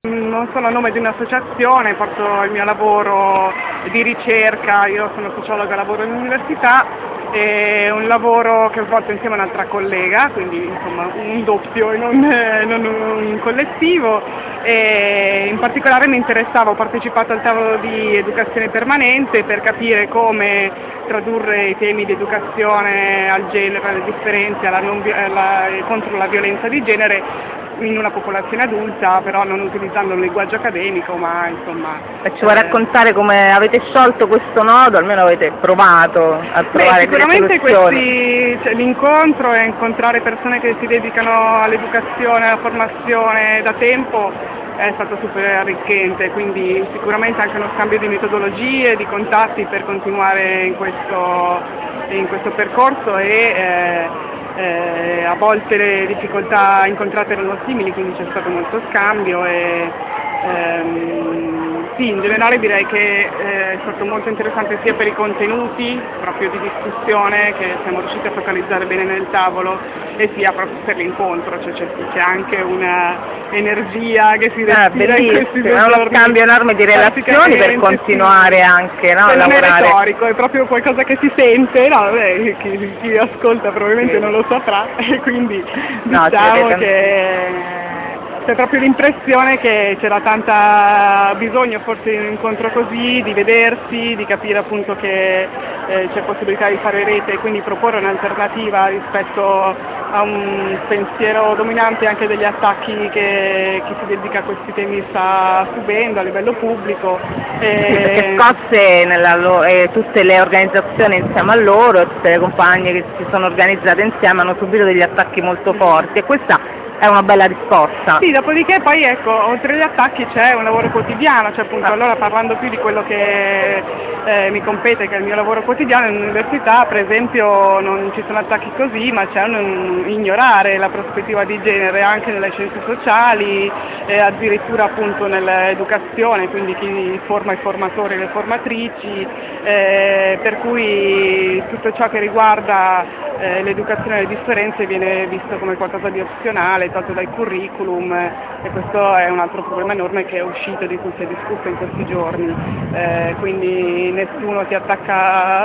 Non sono a nome di un'associazione, porto il mio lavoro di ricerca, io sono sociologa, lavoro all'università, è un lavoro che ho svolto insieme a un'altra collega, quindi insomma un doppio e non un collettivo. E in particolare mi interessava, ho partecipato al tavolo di educazione permanente per capire come tradurre i temi di educazione al genere, alle differenze, contro la violenza di genere in una popolazione adulta, però non utilizzando un linguaggio accademico, ma insomma... Ci vuoi raccontare come avete sciolto questo nodo, almeno avete provato a trovare delle soluzioni? L'incontro e incontrare persone che si dedicano all'educazione, alla formazione da tempo è stato super arricchente, quindi sicuramente anche uno scambio di metodologie, di contatti per continuare in questo percorso a volte le difficoltà incontrate erano simili, quindi c'è stato molto scambio sì, in generale direi che è stato molto interessante sia per i contenuti proprio di discussione che siamo riusciti a focalizzare bene nel tavolo e sia proprio per l'incontro, cioè c'è anche una energia che si respira in questi due giorni. È uno scambio enorme di relazioni per continuare anche a lavorare. Non è retorico, è proprio qualcosa che si sente, chi ascolta probabilmente non lo saprà e quindi diciamo che c'è proprio l'impressione che c'era tanta bisogno forse di un incontro così, di vedersi, di capire appunto che c'è possibilità di fare rete e quindi proporre un'alternativa rispetto a un pensiero dominante anche degli attacchi che chi si dedica a questi temi sta subendo a livello pubblico. Perché tutte le organizzazioni insieme a loro, tutte le compagne che si sono organizzate insieme hanno subito degli attacchi molto forti e questa è una bella risposta. Sì, dopodiché poi ecco, oltre agli attacchi c'è un lavoro quotidiano, cioè appunto allora parlando più di quello che mi compete, che è il mio lavoro quotidiano in università, per esempio non ci sono attacchi così, ma c'è un ignorare la prospettiva di genere anche nelle scienze sociali, addirittura appunto nell'educazione, quindi chi forma i formatori e le formatrici, per cui tutto ciò che riguarda l'educazione alle differenze viene visto come qualcosa di opzionale, tolto dal curriculum e questo è un altro problema enorme che è uscito, di cui si è discusso in questi giorni, quindi nessuno ti attacca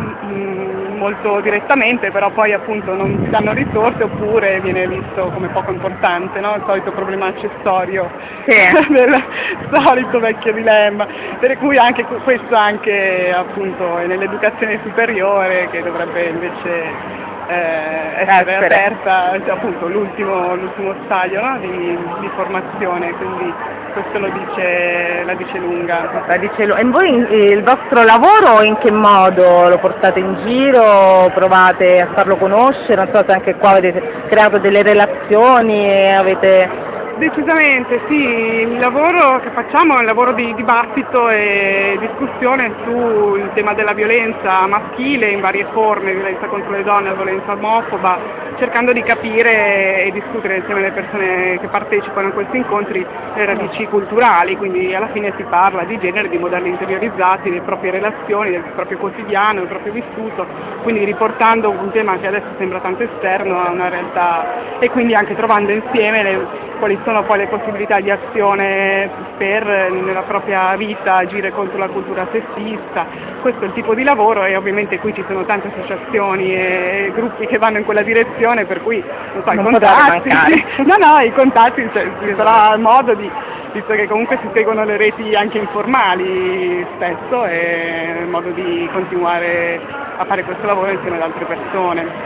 molto direttamente, però poi appunto non ti danno risorse oppure viene visto come poco importante, no? Il solito problema accessorio del solito vecchio dilemma, per cui anche questo anche appunto è nell'educazione superiore che dovrebbe invece essere aperta, cioè, appunto l'ultimo stadio, no? di formazione, quindi questo la dice lunga. E voi il vostro lavoro in che modo lo portate in giro, provate a farlo conoscere, non so se anche qua avete creato delle relazioni e avete... Decisamente sì, il lavoro che facciamo è un lavoro di dibattito e discussione sul tema della violenza maschile in varie forme, violenza contro le donne, violenza omofoba, cercando di capire e discutere insieme alle persone che partecipano a questi incontri le radici culturali, quindi alla fine si parla di genere, di modelli interiorizzati, delle proprie relazioni, del proprio quotidiano, del proprio vissuto, quindi riportando un tema che adesso sembra tanto esterno a una realtà e quindi anche trovando insieme quali sono poi le possibilità di azione per nella propria vita agire contro la cultura sessista. Questo è il tipo di lavoro e ovviamente qui ci sono tante associazioni e gruppi che vanno in quella direzione, per cui non so, i contatti ci sarà modo visto che comunque si seguono le reti anche informali spesso, e modo di continuare a fare questo lavoro insieme ad altre persone.